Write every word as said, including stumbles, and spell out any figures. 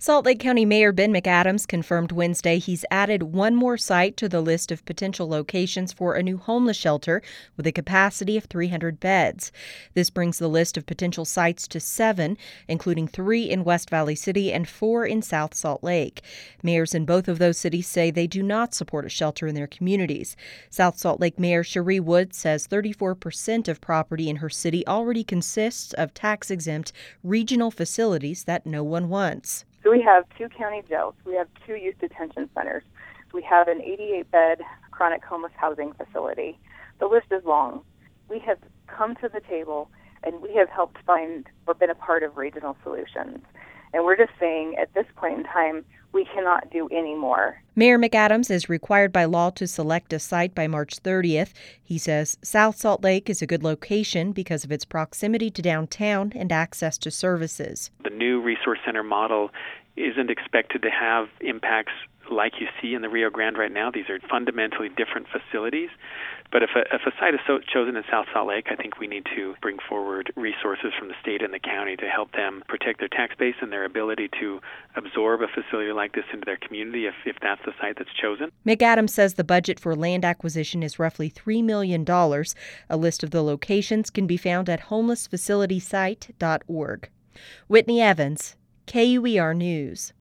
Salt Lake County Mayor Ben McAdams confirmed Wednesday he's added one more site to the list of potential locations for a new homeless shelter with a capacity of three hundred beds. This brings the list of potential sites to seven, including three in West Valley City and four in South Salt Lake. Mayors in both of those cities say they do not support a shelter in their communities. South Salt Lake Mayor Cherie Wood says thirty-four percent of property in her city already consists of tax-exempt regional facilities that no one wants. So we have two county jails, we have two youth detention centers, we have an eighty-eight bed chronic homeless housing facility. The list is long. We have come to the table and we have helped find or been a part of regional solutions. And we're just saying at this point in time, we cannot do any more. Mayor McAdams is required by law to select a site by March thirtieth. He says South Salt Lake is a good location because of its proximity to downtown and access to services. The new resource center model isn't expected to have impacts like you see in the Rio Grande right now. These are fundamentally different facilities. But if a, if a site is so chosen in South Salt Lake, I think we need to bring forward resources from the state and the county to help them protect their tax base and their ability to absorb a facility like this into their community if, if that's the site that's chosen. McAdams says the budget for land acquisition is roughly three million dollars. A list of the locations can be found at homeless facility site dot org. Whitney Evans, K U E R News.